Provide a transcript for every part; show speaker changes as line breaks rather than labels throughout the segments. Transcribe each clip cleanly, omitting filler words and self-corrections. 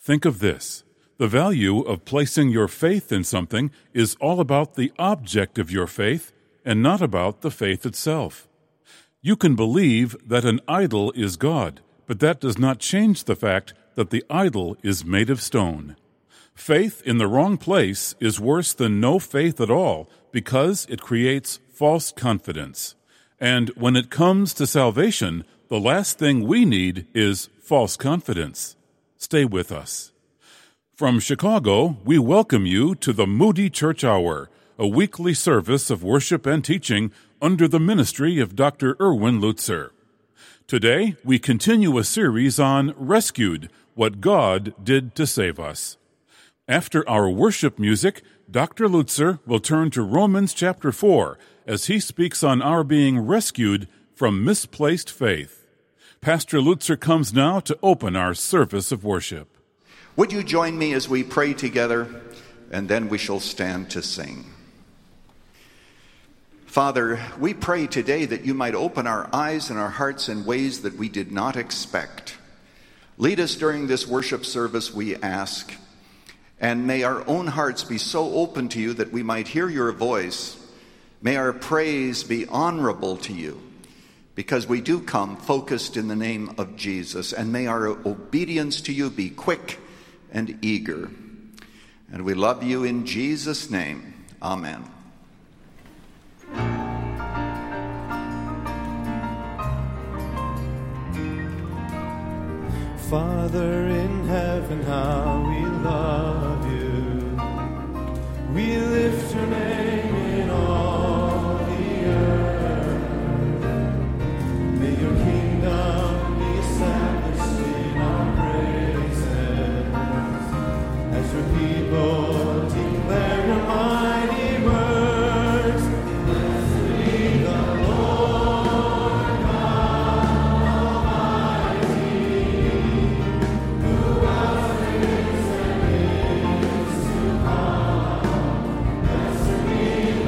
Think of this. The value of placing your faith in something is all about the object of your faith and not about the faith itself. You can believe that an idol is God, but that does not change the fact that the idol is made of stone. Faith in the wrong place is worse than no faith at all because it creates false confidence. And when it comes to salvation, the last thing we need is false confidence. Stay with us. From Chicago, we welcome you to the Moody Church Hour, a weekly service of worship and teaching under the ministry of Dr. Erwin Lutzer. Today, we continue a series on Rescued, What God Did to Save Us. After our worship music, Dr. Lutzer will turn to Romans chapter 4 as he speaks on our being rescued from misplaced faith. Pastor Lutzer comes now to open our service of worship.
Would you join me as we pray together, and then we shall stand to sing. Father, we pray today that you might open our eyes and our hearts in ways that we did not expect. Lead us during this worship service, we ask, and may our own hearts be so open to you that we might hear your voice. May our praise be honorable to you, because we do come focused in the name of Jesus, and may our obedience to you be quick and eager. And we love you in Jesus' name. Amen.
Father in heaven, how we love you. We lift your name in all the earth. May your kingdom be established in our praises, as your people declare your mighty works. Blessed be the Lord God Almighty, who was and is to come. Blessed be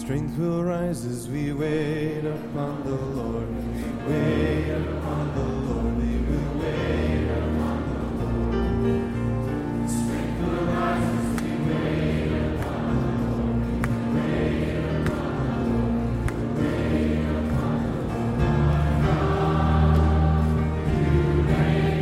Strength will rise as we wait upon the Lord. We wait upon the Lord. We will wait upon the Lord. Strength will rise as we wait upon the Lord. We wait upon the Lord. We wait upon the Lord. You reign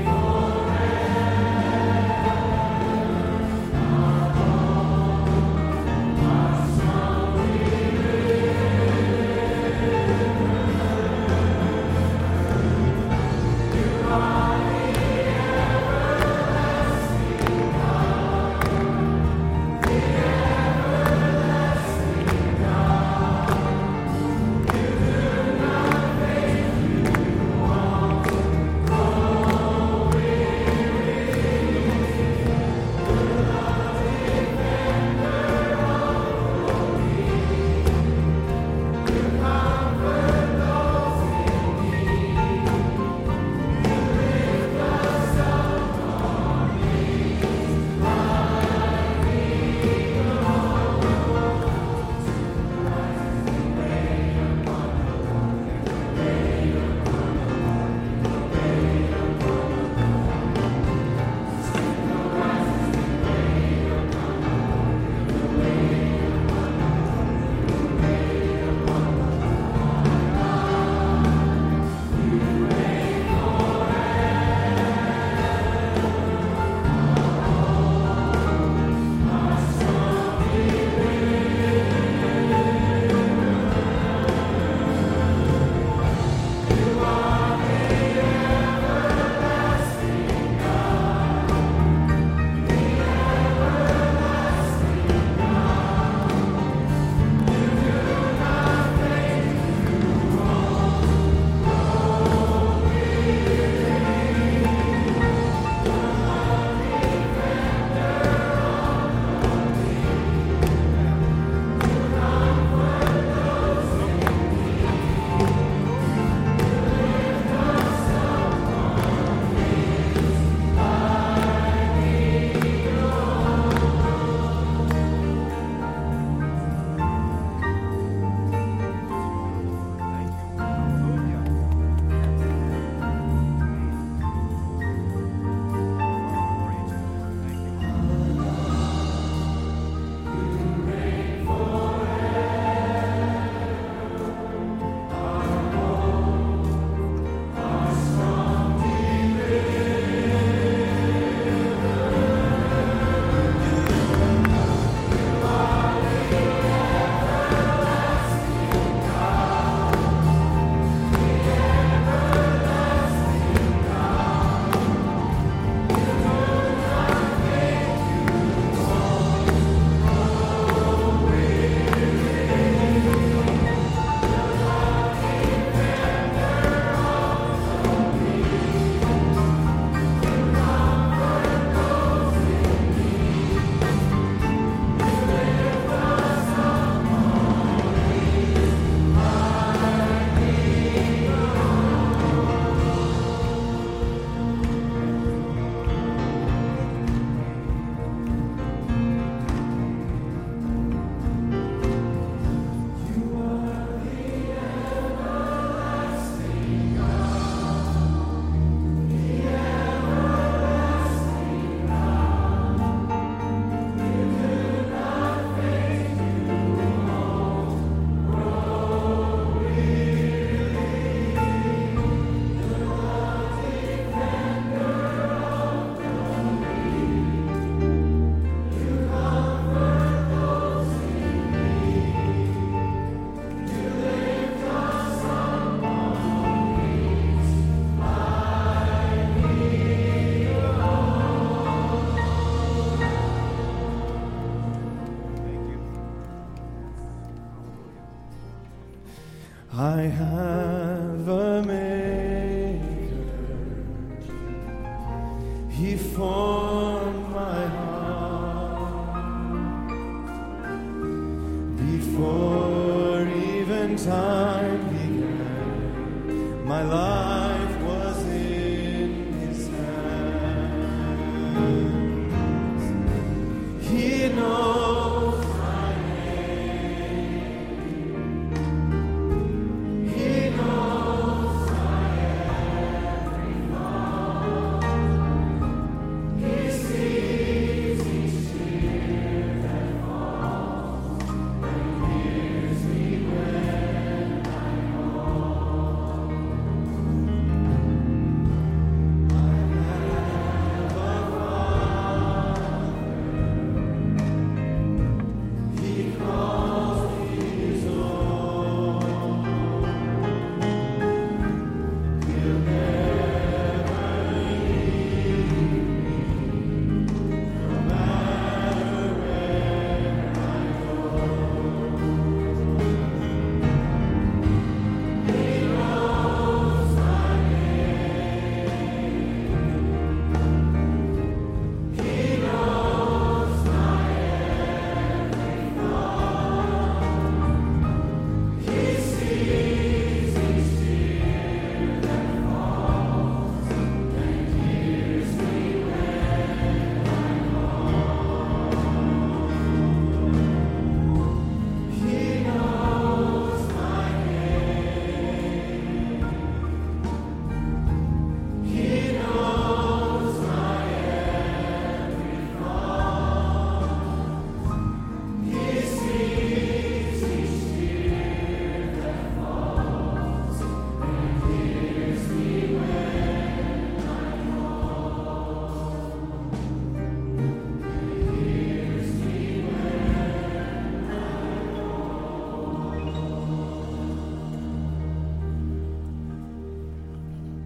I have a maker. He formed my heart before even time began. My life was in His hands. He knows my name.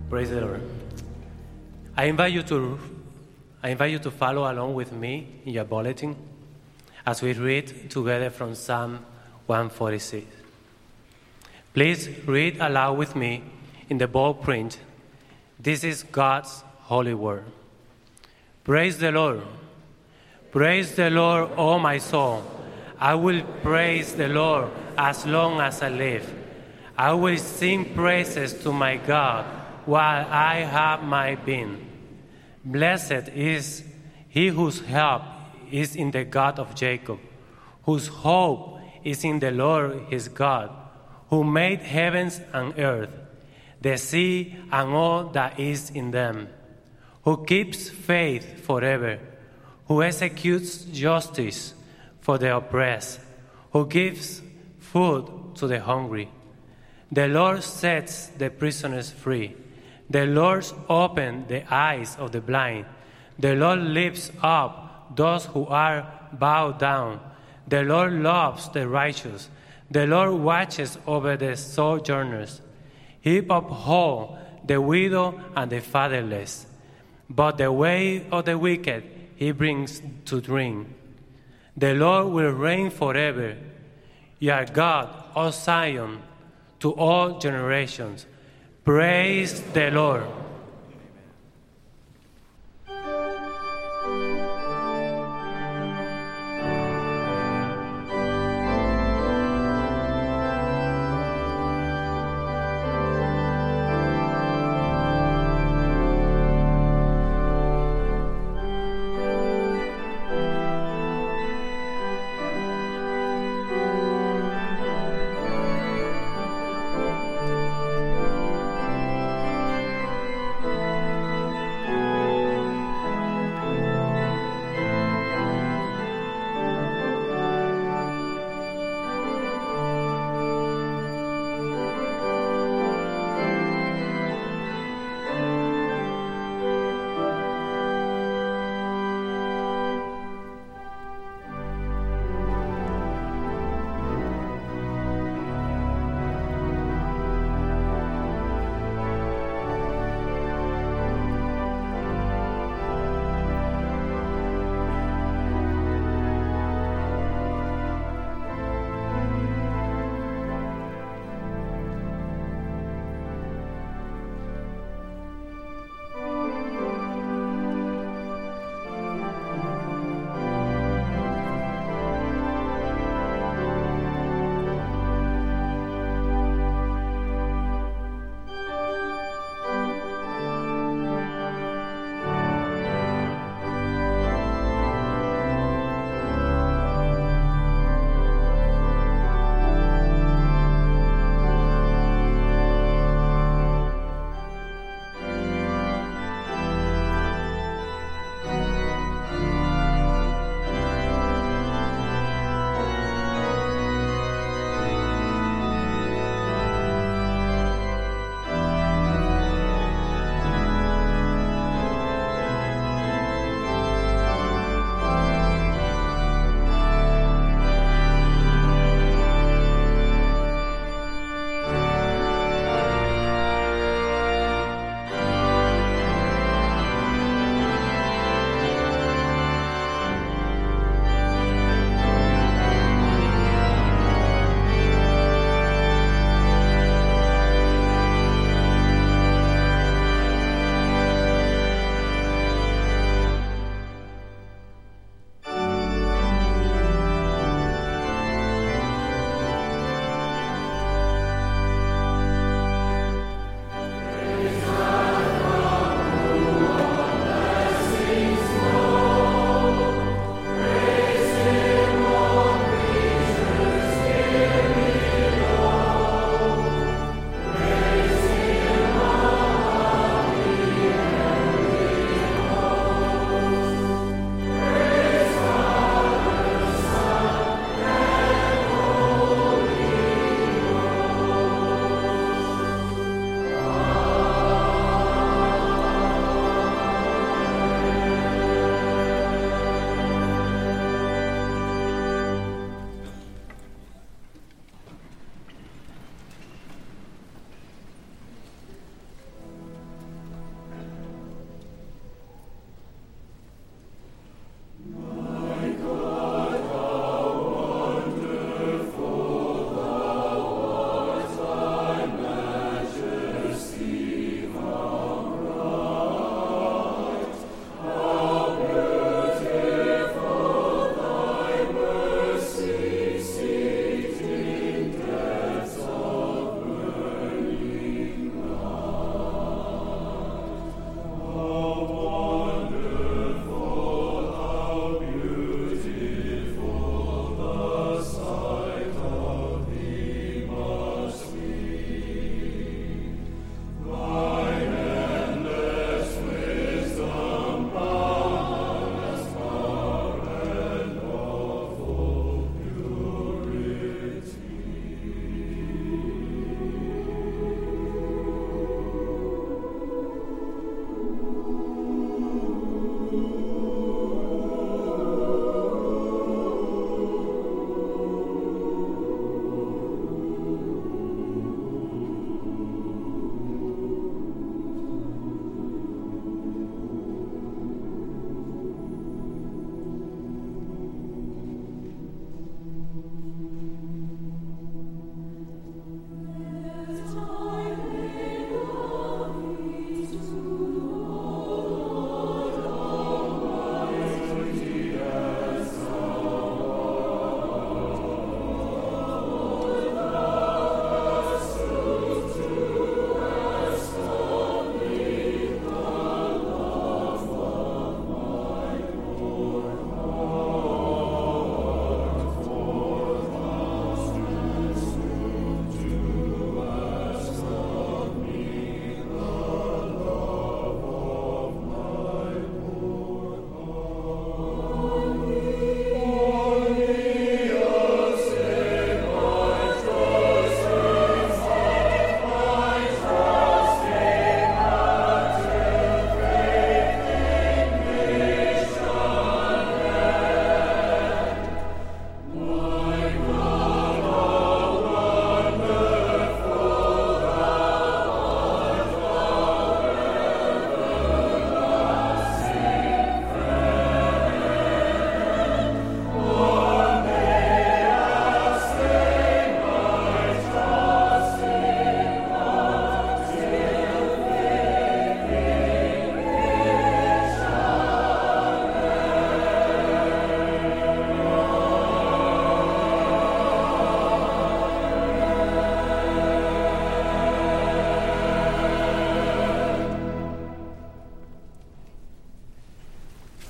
Praise the Lord. I invite you to follow along with me in your bulletin as we read together from Psalm 146. Please read aloud with me in the bold print. This is God's holy word. Praise the Lord. Praise the Lord, O my soul. I will praise the Lord as long as I live. I will sing praises to my God while I have my being. Blessed is he whose help is in the God of Jacob, whose hope is in the Lord his God, who made heavens and earth, the sea and all that is in them, who keeps faith forever, who executes justice for the oppressed, who gives food to the hungry. The Lord sets the prisoners free. The Lord opens the eyes of the blind. The Lord lifts up those who are bowed down. The Lord loves the righteous. The Lord watches over the sojourners. He upholds the widow and the fatherless. But the way of the wicked he brings to ruin. The Lord will reign forever. You are God, O Zion, to all generations. Praise the Lord.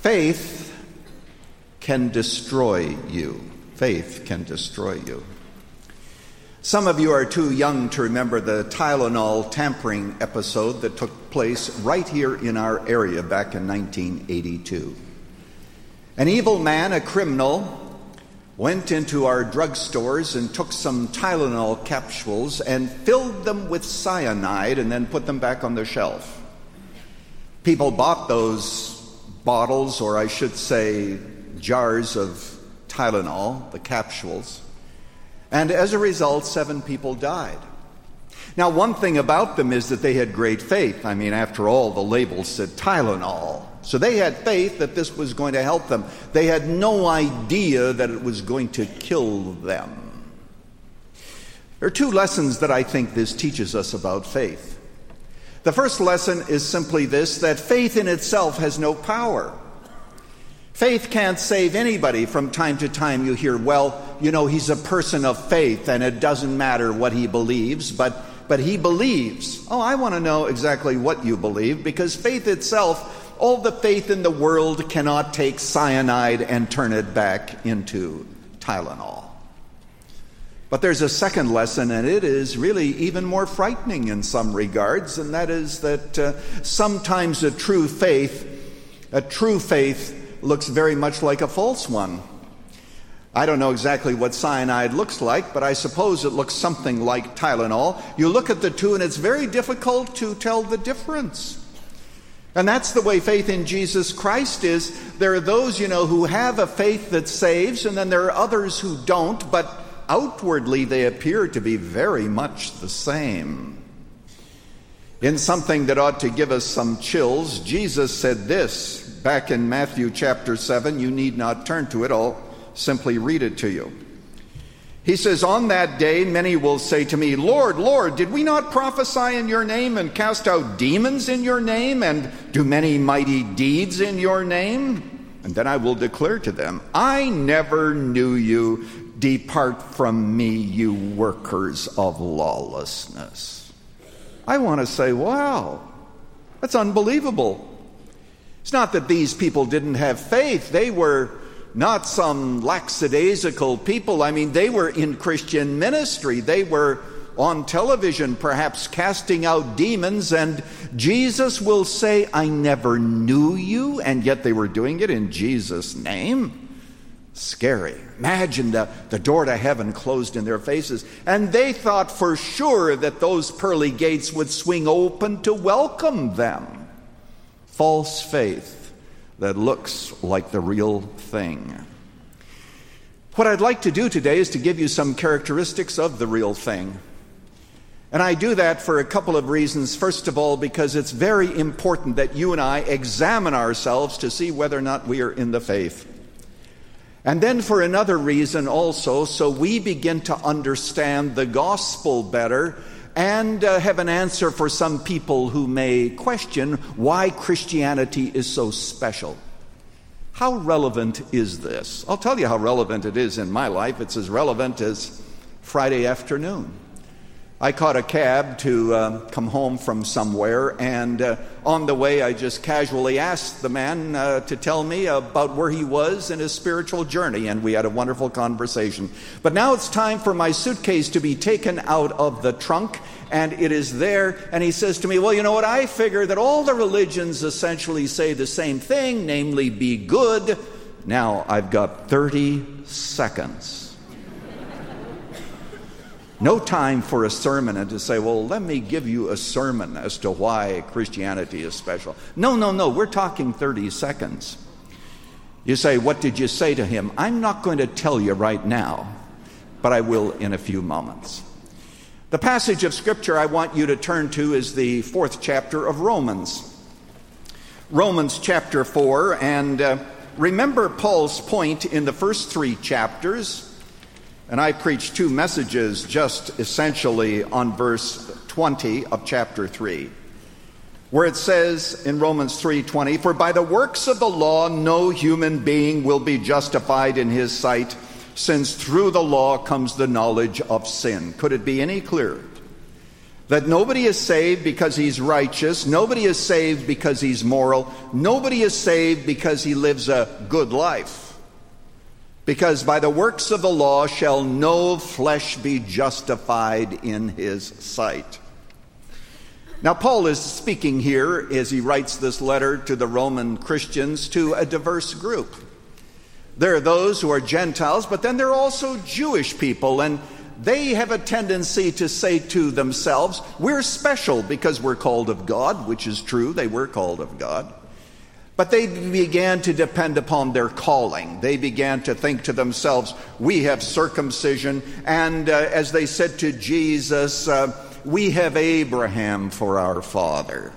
Faith can destroy you. Faith can destroy you. Some of you are too young to remember the Tylenol tampering episode that took place right here in our area back in 1982. An evil man, a criminal, went into our drugstores and took some Tylenol capsules and filled them with cyanide and then put them back on the shelf. People bought those bottles, or I should say jars of Tylenol, the capsules, and as a result, 7 people died. Now, one thing about them is that they had great faith. I mean, after all, the label said Tylenol. So they had faith that this was going to help them. They had no idea that it was going to kill them. There are 2 lessons that I think this teaches us about faith. The first lesson is simply this, that faith in itself has no power. Faith can't save anybody. From time to time you hear, well, you know, he's a person of faith and it doesn't matter what he believes, but he believes. Oh, I want to know exactly what you believe, because faith itself, all the faith in the world cannot take cyanide and turn it back into Tylenol. But there's a second lesson, and it is really even more frightening in some regards, and that is that sometimes a true faith looks very much like a false one. I don't know exactly what cyanide looks like, but I suppose it looks something like Tylenol. You look at the two, and it's very difficult to tell the difference. And that's the way faith in Jesus Christ is. There are those, who have a faith that saves, and then there are others who don't, but outwardly they appear to be very much the same. In something that ought to give us some chills, Jesus said this back in Matthew chapter 7. You need not turn to it, I'll simply read it to you. He says, "On that day many will say to me, 'Lord, Lord, did we not prophesy in your name and cast out demons in your name and do many mighty deeds in your name?' And then I will declare to them, 'I never knew you. Depart from me, you workers of lawlessness.'" I want to say, wow, that's unbelievable. It's not that these people didn't have faith. They were not some lackadaisical people. I mean, they were in Christian ministry. They were on television, perhaps casting out demons, and Jesus will say, "I never knew you," and yet they were doing it in Jesus' name. Scary. Imagine the door to heaven closed in their faces. And they thought for sure that those pearly gates would swing open to welcome them. False faith that looks like the real thing. What I'd like to do today is to give you some characteristics of the real thing. And I do that for a couple of reasons. First of all, because it's very important that you and I examine ourselves to see whether or not we are in the faith. And then for another reason also, so we begin to understand the gospel better and have an answer for some people who may question why Christianity is so special. How relevant is this? I'll tell you how relevant it is in my life. It's as relevant as Friday afternoon. I caught a cab to come home from somewhere, and on the way I just casually asked the man to tell me about where he was in his spiritual journey, and we had a wonderful conversation. But now it's time for my suitcase to be taken out of the trunk, and it is there, and he says to me, "Well, you know what, I figure that all the religions essentially say the same thing, namely be good." Now I've got 30 seconds. No time for a sermon and to say, well, let me give you a sermon as to why Christianity is special. No, we're talking 30 seconds. You say, what did you say to him? I'm not going to tell you right now, but I will in a few moments. The passage of Scripture I want you to turn to is the 4th chapter of Romans. Romans chapter 4, and remember Paul's point in the first 3 chapters. And I preached 2 messages just essentially on verse 20 of chapter 3, where it says in Romans 3:20, "For by the works of the law no human being will be justified in his sight, since through the law comes the knowledge of sin." Could it be any clearer? That nobody is saved because he's righteous. Nobody is saved because he's moral. Nobody is saved because he lives a good life. Because by the works of the law shall no flesh be justified in his sight. Now, Paul is speaking here, as he writes this letter to the Roman Christians, to a diverse group. There are those who are Gentiles, but then there are also Jewish people, and they have a tendency to say to themselves, we're special because we're called of God, which is true, they were called of God. But they began to depend upon their calling. They began to think to themselves, we have circumcision, and as they said to Jesus, we have Abraham for our father.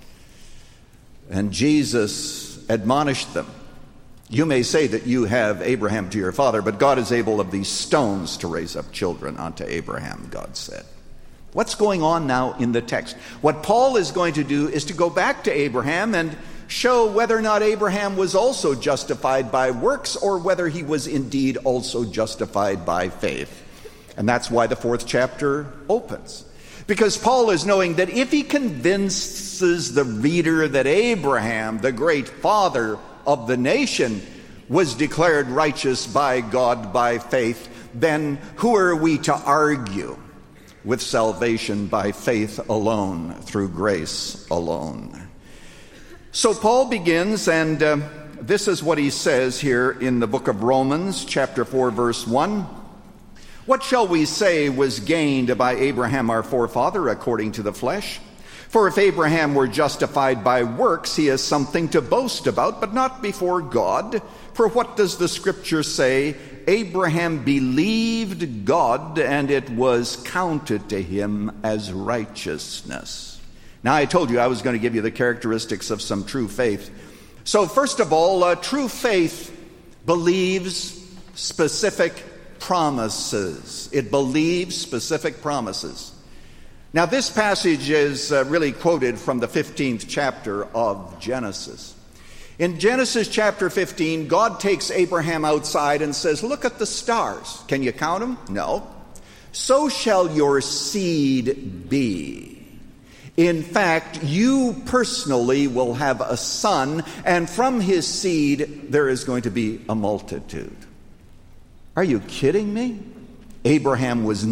And Jesus admonished them. You may say that you have Abraham to your father, but God is able of these stones to raise up children unto Abraham, God said. What's going on now in the text? What Paul is going to do is to go back to Abraham and show whether or not Abraham was also justified by works or whether he was indeed also justified by faith. And that's why the 4th chapter opens. Because Paul is knowing that if he convinces the reader that Abraham, the great father of the nation, was declared righteous by God by faith, then who are we to argue with salvation by faith alone, through grace alone? So Paul begins, and this is what he says here in the book of Romans, chapter 4, verse 1. What shall we say was gained by Abraham our forefather according to the flesh? For if Abraham were justified by works, he has something to boast about, but not before God. For what does the scripture say? Abraham believed God, and it was counted to him as righteousness. Now, I told you I was going to give you the characteristics of some true faith. So, first of all, true faith believes specific promises. It believes specific promises. Now, this passage is really quoted from the 15th chapter of Genesis. In Genesis chapter 15, God takes Abraham outside and says, look at the stars. Can you count them? No. So shall your seed be. In fact, you personally will have a son, and from his seed there is going to be a multitude. Are you kidding me? Abraham was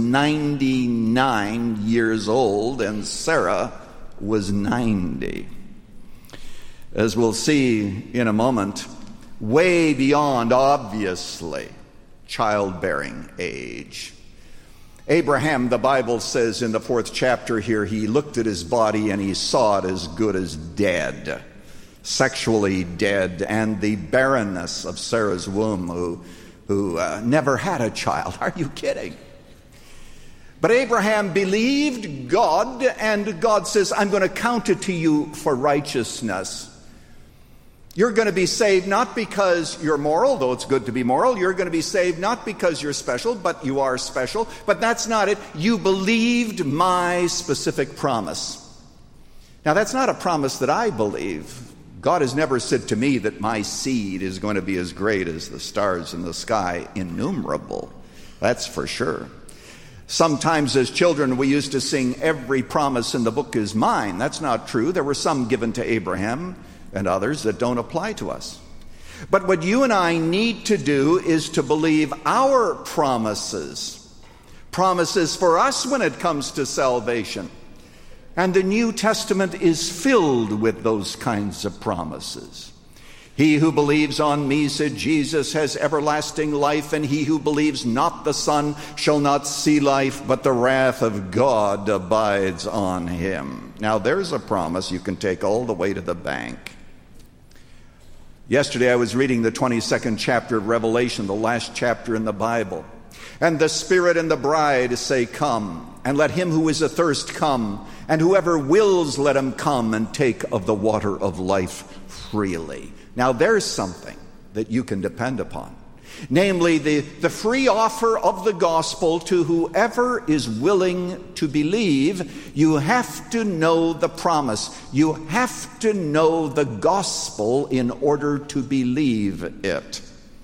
99 years old and Sarah was 90. As we'll see in a moment, way beyond, obviously, childbearing age. Abraham, the Bible says in the 4th chapter here, he looked at his body and he saw it as good as dead, sexually dead, and the barrenness of Sarah's womb, who never had a child. Are you kidding? But Abraham believed God, and God says, I'm going to count it to you for righteousness. You're going to be saved not because you're moral, though it's good to be moral. You're going to be saved not because you're special, but you are special. But that's not it. You believed my specific promise. Now, that's not a promise that I believe. God has never said to me that my seed is going to be as great as the stars in the sky, innumerable. That's for sure. Sometimes as children we used to sing, every promise in the book is mine. That's not true. There were some given to Abraham and others that don't apply to us. But what you and I need to do is to believe our promises. Promises for us when it comes to salvation. And the New Testament is filled with those kinds of promises. He who believes on me, said Jesus, has everlasting life, and he who believes not the Son shall not see life, but the wrath of God abides on him. Now there's a promise you can take all the way to the bank. Yesterday I was reading the 22nd chapter of Revelation, the last chapter in the Bible. And the Spirit and the bride say, come. And let him who is athirst come. And whoever wills, let him come and take of the water of life freely. Now there's something that you can depend upon. Namely, the free offer of the gospel to whoever is willing to believe. You have to know the promise. You have to know the gospel in order to believe it.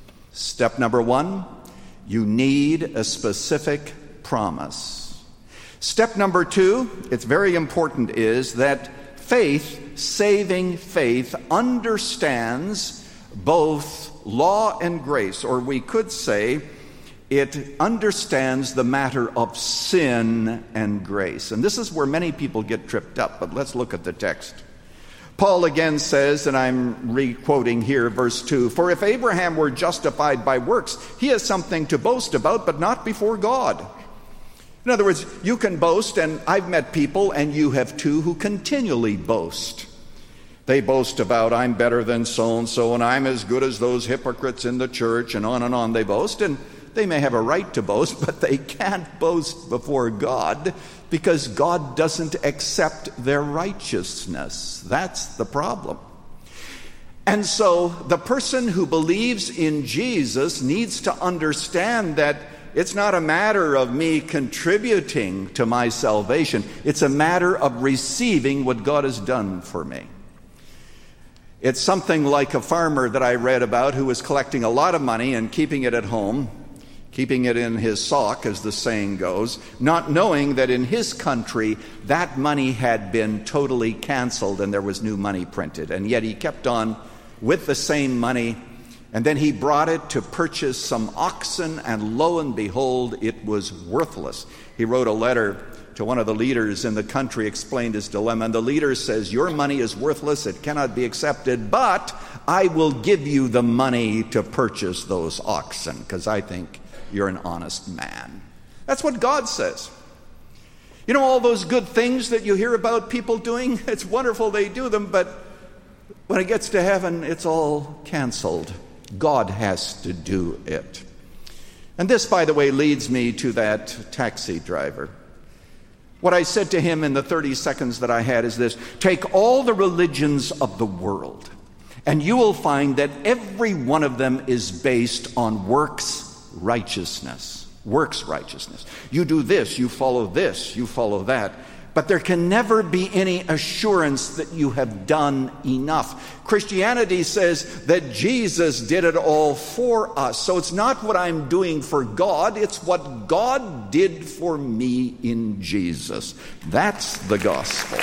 Step number one, you need a specific promise. Step number 2, it's very important, is that faith, saving faith, understands both law and grace, or we could say it understands the matter of sin and grace. And this is where many people get tripped up, but let's look at the text. Paul again says, and I'm re-quoting here, verse 2, "For if Abraham were justified by works, he has something to boast about, but not before God." In other words, you can boast, and I've met people, and you have too, who continually boast. They boast about, I'm better than so-and-so, and I'm as good as those hypocrites in the church, and on they boast. And they may have a right to boast, but they can't boast before God because God doesn't accept their righteousness. That's the problem. And so the person who believes in Jesus needs to understand that it's not a matter of me contributing to my salvation. It's a matter of receiving what God has done for me. It's something like a farmer that I read about who was collecting a lot of money and keeping it at home, keeping it in his sock, as the saying goes, not knowing that in his country that money had been totally canceled and there was new money printed. And yet he kept on with the same money, and then he brought it to purchase some oxen, and lo and behold, it was worthless. He wrote a letter to one of the leaders in the country, explained his dilemma, and the leader says, "Your money is worthless, it cannot be accepted, but I will give you the money to purchase those oxen, because I think you're an honest man." That's what God says. You know, all those good things that you hear about people doing, it's wonderful they do them, but when it gets to heaven, it's all canceled. God has to do it. And this, by the way, leads me to that taxi driver. What I said to him in the 30 seconds that I had is this: take all the religions of the world, and you will find that every one of them is based on works righteousness. Works righteousness. You do this, you follow that. But there can never be any assurance that you have done enough. Christianity says that Jesus did it all for us. So it's not what I'm doing for God, it's what God did for me in Jesus. That's the gospel.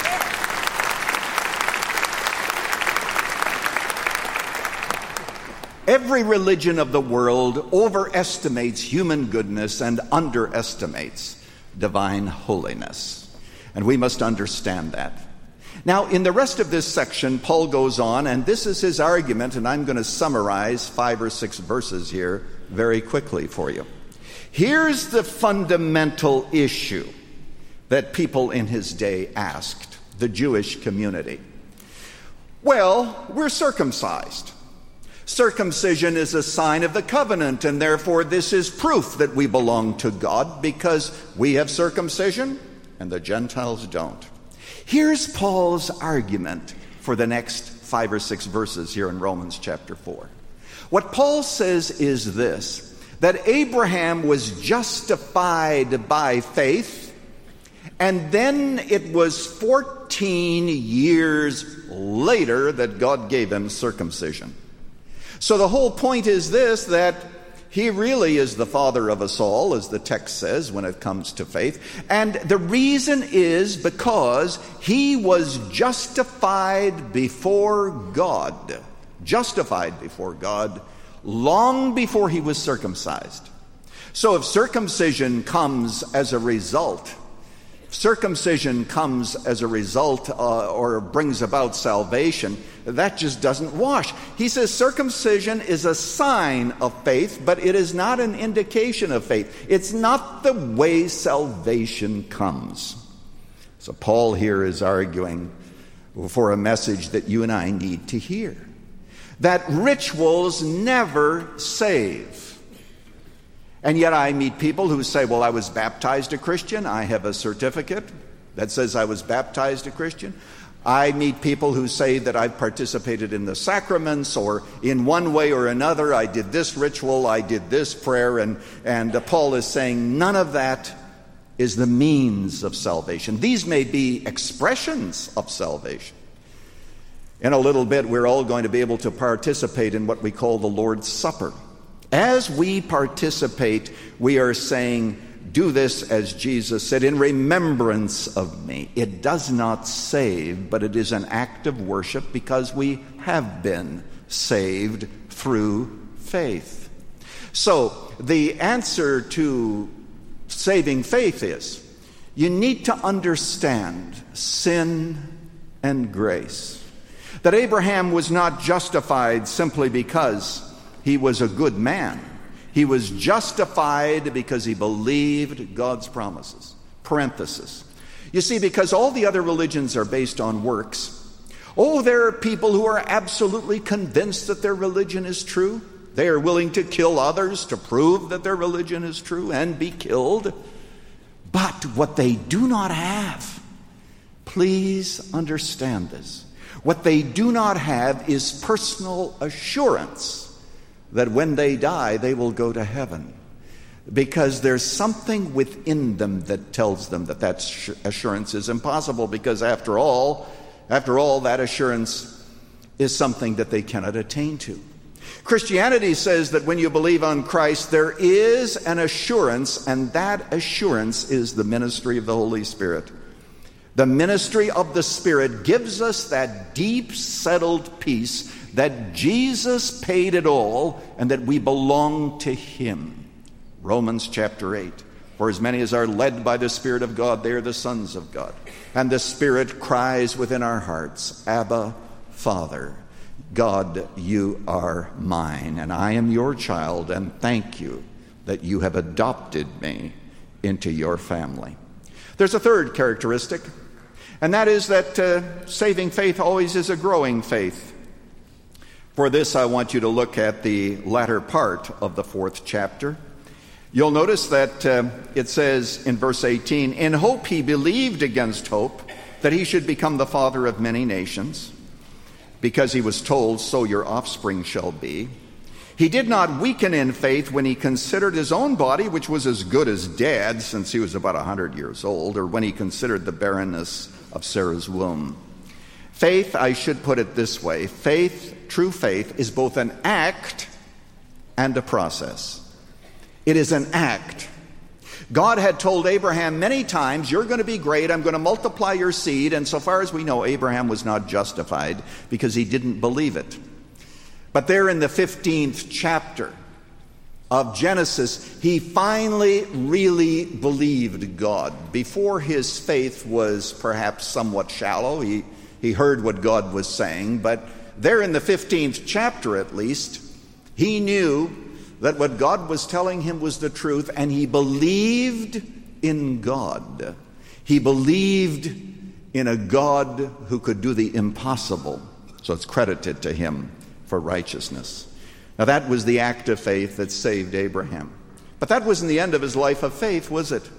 Every religion of the world overestimates human goodness and underestimates divine holiness. And we must understand that. Now, in the rest of this section, Paul goes on, and this is his argument, and I'm going to summarize 5 or 6 verses here very quickly for you. Here's the fundamental issue that people in his day asked, the Jewish community. Well, we're circumcised. Circumcision is a sign of the covenant, and therefore this is proof that we belong to God because we have circumcision and the Gentiles don't. Here's Paul's argument for the next 5 or 6 verses here in Romans chapter 4. What Paul says is this: that Abraham was justified by faith, and then it was 14 years later that God gave him circumcision. So the whole point is this, that he really is the father of us all, as the text says, when it comes to faith. And the reason is because he was justified before God. Justified before God long before he was circumcised. So if circumcision comes as a result or brings about salvation, that just doesn't wash. He says circumcision is a sign of faith, but it is not an indication of faith. It's not the way salvation comes. So Paul here is arguing for a message that you and I need to hear: that rituals never save. And yet I meet people who say, well, I was baptized a Christian. I have a certificate that says I was baptized a Christian. I meet people who say that I've participated in the sacraments, or in one way or another, I did this ritual, I did this prayer, and Paul is saying none of that is the means of salvation. These may be expressions of salvation. In a little bit, we're all going to be able to participate in what we call the Lord's Supper. As we participate, we are saying, do this, as Jesus said, in remembrance of me. It does not save, but it is an act of worship because we have been saved through faith. So the answer to saving faith is you need to understand sin and grace. That Abraham was not justified simply because he was a good man. He was justified because he believed God's promises. Parenthesis. You see, because all the other religions are based on works, there are people who are absolutely convinced that their religion is true. They are willing to kill others to prove that their religion is true and be killed. But what they do not have, please understand this, what they do not have is personal assurance that when they die, they will go to heaven. Because there's something within them that tells them that assurance is impossible, because after all, that assurance is something that they cannot attain to. Christianity says that when you believe on Christ, there is an assurance, and that assurance is the ministry of the Holy Spirit. The ministry of the Spirit gives us that deep, settled peace that Jesus paid it all and that we belong to Him. Romans chapter 8. For as many as are led by the Spirit of God, they are the sons of God. And the Spirit cries within our hearts, Abba, Father. God, you are mine, and I am your child, and thank you that you have adopted me into your family. There's a third characteristic, and that is that saving faith always is a growing faith. For this, I want you to look at the latter part of the 4th chapter. You'll notice that it says in verse 18, in hope he believed against hope that he should become the father of many nations, because he was told, so your offspring shall be. He did not weaken in faith when he considered his own body, which was as good as dead, since he was about 100 years old, or when he considered the barrenness of Sarah's womb. Faith, I should put it this way, true faith, is both an act and a process. It is an act. God had told Abraham many times, you're going to be great, I'm going to multiply your seed, and so far as we know, Abraham was not justified because he didn't believe it. But there in the 15th chapter of Genesis, he finally really believed God. Before, his faith was perhaps somewhat shallow. He heard what God was saying, but there in the 15th chapter at least, he knew that what God was telling him was the truth, and he believed in God. He believed in a God who could do the impossible, so it's credited to him for righteousness. Now that was the act of faith that saved Abraham. But that wasn't the end of his life of faith, was it?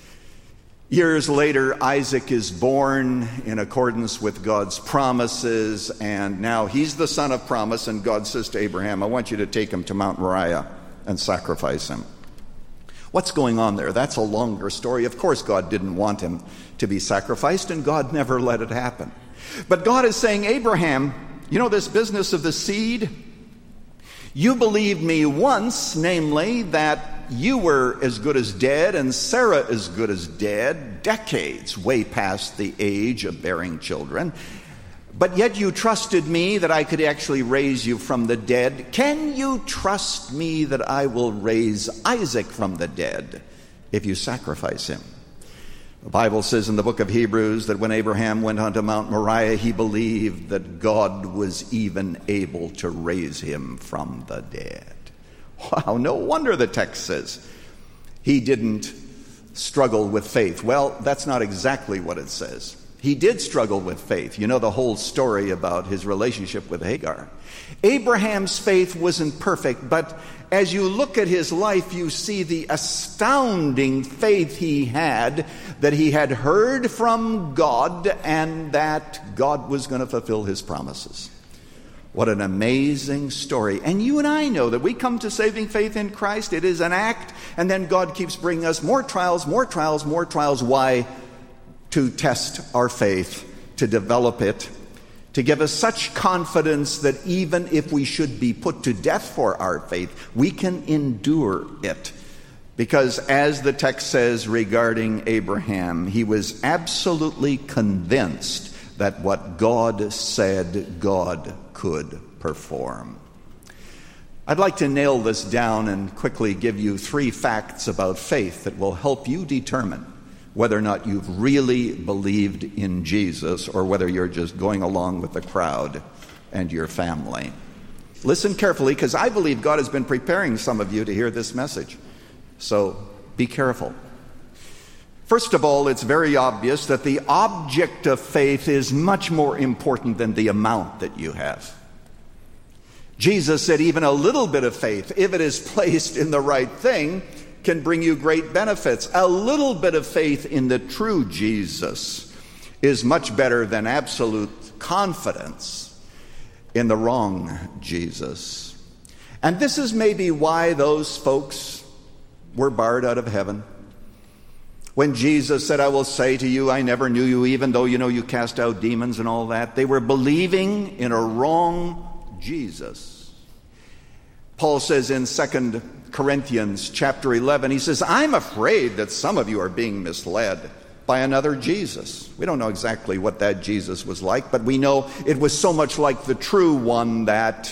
Years later, Isaac is born in accordance with God's promises, and now he's the son of promise, and God says to Abraham, I want you to take him to Mount Moriah and sacrifice him. What's going on there? That's a longer story. Of course, God didn't want him to be sacrificed, and God never let it happen. But God is saying, Abraham, you know this business of the seed? You believed me once, namely that you were as good as dead and Sarah as good as dead, decades way past the age of bearing children. But yet you trusted me that I could actually raise you from the dead. Can you trust me that I will raise Isaac from the dead if you sacrifice him? The Bible says in the book of Hebrews that when Abraham went onto Mount Moriah, he believed that God was even able to raise him from the dead. Wow, no wonder the text says he didn't struggle with faith. Well, that's not exactly what it says. He did struggle with faith. You know the whole story about his relationship with Hagar. Abraham's faith wasn't perfect, but as you look at his life, you see the astounding faith he had, that he had heard from God and that God was going to fulfill his promises. What an amazing story. And you and I know that we come to saving faith in Christ. It is an act, and then God keeps bringing us more trials, more trials, more trials. Why? To test our faith, to develop it, to give us such confidence that even if we should be put to death for our faith, we can endure it. Because as the text says regarding Abraham, he was absolutely convinced that what God said, God could perform. I'd like to nail this down and quickly give you 3 facts about faith that will help you determine whether or not you've really believed in Jesus or whether you're just going along with the crowd and your family. Listen carefully, because I believe God has been preparing some of you to hear this message. So be careful. First of all, it's very obvious that the object of faith is much more important than the amount that you have. Jesus said even a little bit of faith, if it is placed in the right thing, can bring you great benefits. A little bit of faith in the true Jesus is much better than absolute confidence in the wrong Jesus. And this is maybe why those folks were barred out of heaven. When Jesus said, I will say to you, I never knew you, even though you cast out demons and all that, they were believing in a wrong Jesus. Paul says in 2 Corinthians chapter 11, he says, I'm afraid that some of you are being misled by another Jesus. We don't know exactly what that Jesus was like, but we know it was so much like the true one that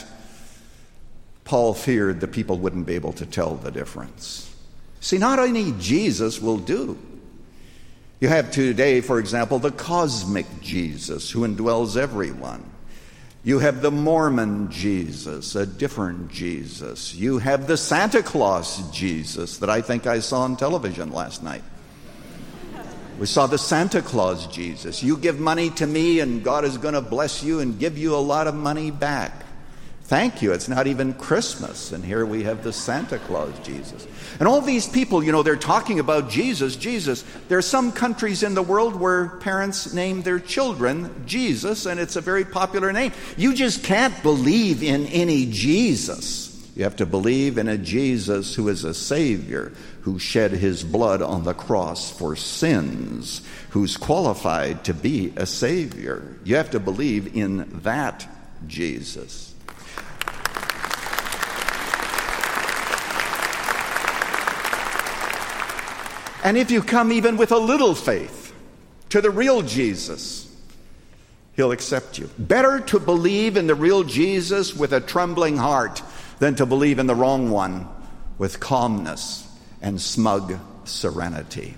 Paul feared the people wouldn't be able to tell the difference. See, not any Jesus will do. You have today, for example, the cosmic Jesus who indwells everyone. You have the Mormon Jesus, a different Jesus. You have the Santa Claus Jesus that I think I saw on television last night. We saw the Santa Claus Jesus. You give money to me and God is going to bless you and give you a lot of money back. Thank you. It's not even Christmas. And here we have the Santa Claus Jesus. And all these people, they're talking about Jesus. There are some countries in the world where parents name their children Jesus, and it's a very popular name. You just can't believe in any Jesus. You have to believe in a Jesus who is a Savior, who shed his blood on the cross for sins, who's qualified to be a Savior. You have to believe in that Jesus. And if you come even with a little faith to the real Jesus, he'll accept you. Better to believe in the real Jesus with a trembling heart than to believe in the wrong one with calmness and smug serenity.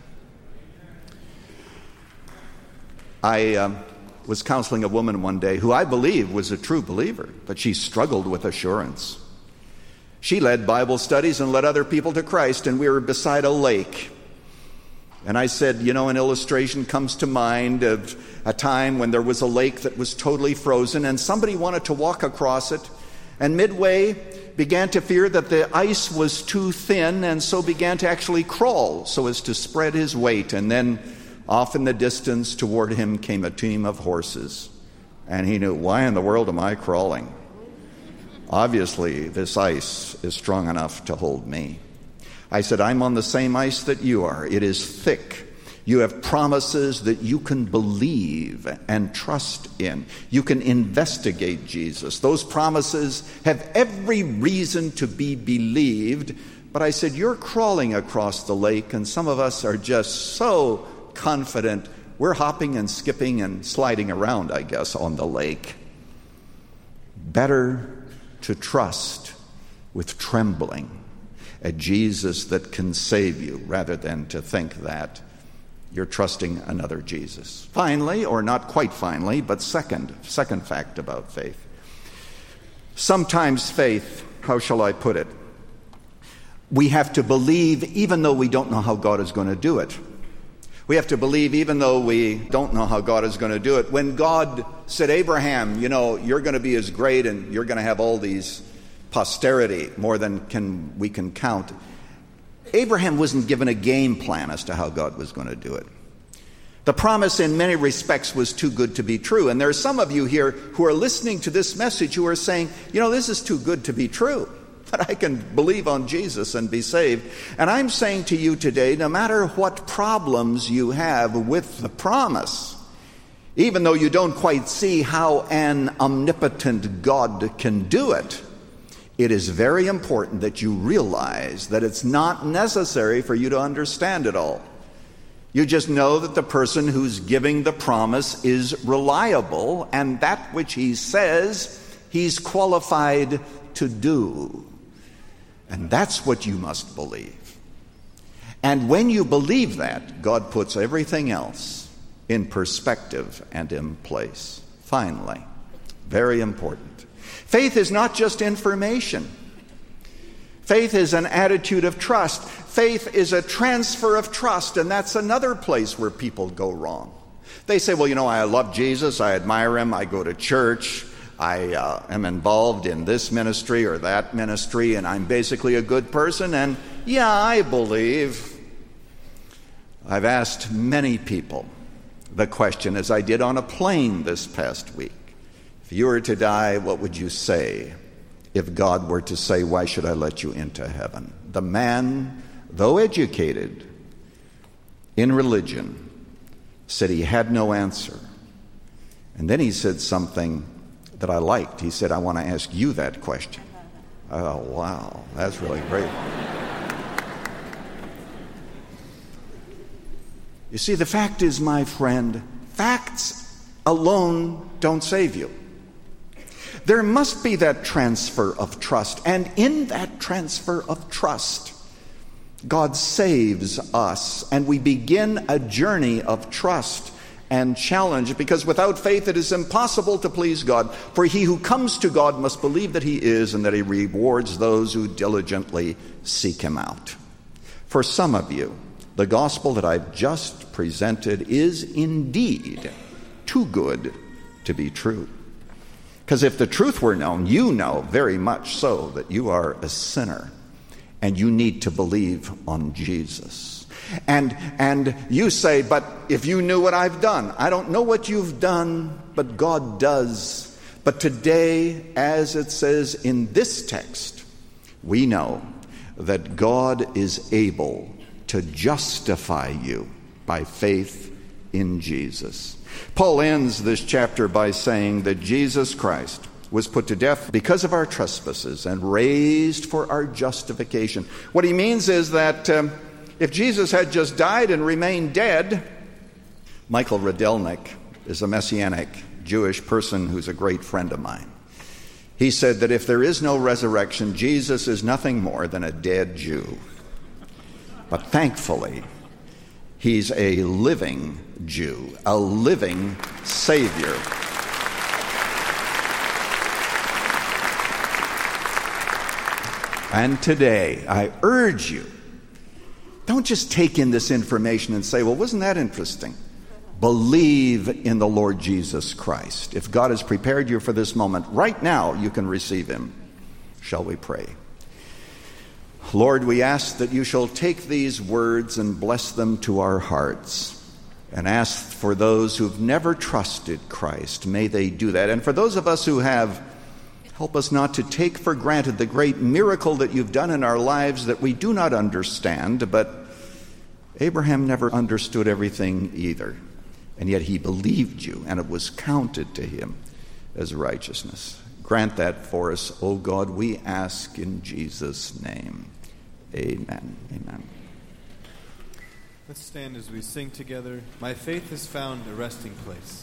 I was counseling a woman one day who I believe was a true believer, but she struggled with assurance. She led Bible studies and led other people to Christ, and we were beside a lake. And I said, an illustration comes to mind of a time when there was a lake that was totally frozen and somebody wanted to walk across it, and midway began to fear that the ice was too thin and so began to actually crawl so as to spread his weight. And then off in the distance toward him came a team of horses. And he knew, why in the world am I crawling? Obviously, this ice is strong enough to hold me. I said, I'm on the same ice that you are. It is thick. You have promises that you can believe and trust in. You can investigate Jesus. Those promises have every reason to be believed. But I said, you're crawling across the lake, and some of us are just so confident. We're hopping and skipping and sliding around, I guess, on the lake. Better to trust with trembling a Jesus that can save you rather than to think that you're trusting another Jesus. Finally, or not quite finally, but second fact about faith. Sometimes faith, how shall I put it? We have to believe even though we don't know how God is going to do it. We have to believe even though we don't know how God is going to do it. When God said, Abraham, you're going to be as great and you're going to have all these posterity, more than we can count. Abraham wasn't given a game plan as to how God was going to do it. The promise in many respects was too good to be true. And there are some of you here who are listening to this message who are saying, this is too good to be true. But I can believe on Jesus and be saved. And I'm saying to you today, no matter what problems you have with the promise, even though you don't quite see how an omnipotent God can do it, it is very important that you realize that it's not necessary for you to understand it all. You just know that the person who's giving the promise is reliable, and that which he says, he's qualified to do. And that's what you must believe. And when you believe that, God puts everything else in perspective and in place. Finally, very important, faith is not just information. Faith is an attitude of trust. Faith is a transfer of trust, and that's another place where people go wrong. They say, well, I love Jesus, I admire him, I go to church, I am involved in this ministry or that ministry, and I'm basically a good person, and yeah, I believe. I've asked many people the question, as I did on a plane this past week, if you were to die, what would you say if God were to say, why should I let you into heaven? The man, though educated in religion, said he had no answer. And then he said something that I liked. He said, I want to ask you that question. Oh, wow, that's really great. You see, the fact is, my friend, facts alone don't save you. There must be that transfer of trust, and in that transfer of trust, God saves us, and we begin a journey of trust and challenge, because without faith it is impossible to please God. For he who comes to God must believe that he is, and that he rewards those who diligently seek him out. For some of you, the gospel that I've just presented is indeed too good to be true. Because if the truth were known, you know very much so that you are a sinner and you need to believe on Jesus. And you say, but if you knew what I've done, I don't know what you've done, but God does. But today, as it says in this text, we know that God is able to justify you by faith in Jesus. Paul ends this chapter by saying that Jesus Christ was put to death because of our trespasses and raised for our justification. What he means is that if Jesus had just died and remained dead, Michael Radelnik is a Messianic Jewish person who's a great friend of mine. He said that if there is no resurrection, Jesus is nothing more than a dead Jew. But thankfully, he's a living Jew, a living Savior. And today, I urge you, don't just take in this information and say, well, wasn't that interesting? Believe in the Lord Jesus Christ. If God has prepared you for this moment, right now you can receive him. Shall we pray? Lord, we ask that you shall take these words and bless them to our hearts, and ask for those who've never trusted Christ, may they do that. And for those of us who have, help us not to take for granted the great miracle that you've done in our lives that we do not understand, but Abraham never understood everything either. And yet he believed you, and it was counted to him as righteousness. Grant that for us, O God, we ask in Jesus' name. Amen. Amen.
Let's stand as we sing together. My faith has found a resting place.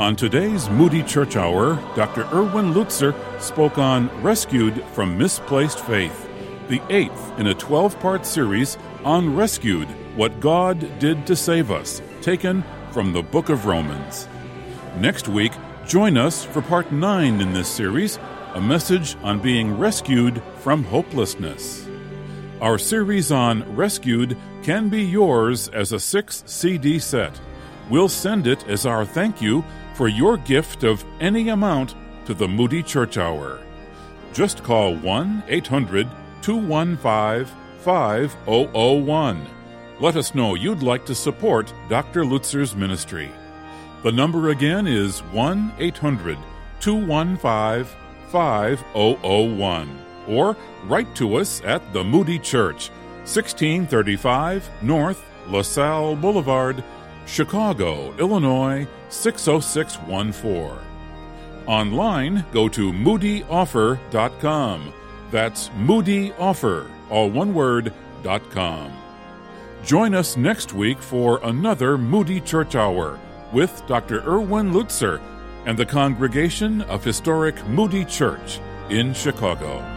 On today's Moody Church Hour, Dr. Erwin Lutzer spoke on Rescued from Misplaced Faith, the 8th in a 12-part series on Rescued, What God Did to Save Us, taken from the Book of Romans. Next week, join us for Part 9 in this series, a message on being rescued from hopelessness. Our series on Rescued can be yours as a 6-CD set. We'll send it as our thank you for your gift of any amount to the Moody Church Hour. Just call 1-800-215-5001. Let us know you'd like to support Dr. Lutzer's ministry. The number again is 1-800-215-5001. Or write to us at the Moody Church, 1635 North LaSalle Boulevard, Chicago, Illinois, 60614. Online, go to moodyoffer.com. That's moodyoffer, all one word, .com. Join us next week for another Moody Church Hour with Dr. Erwin Lutzer and the congregation of historic Moody Church in Chicago.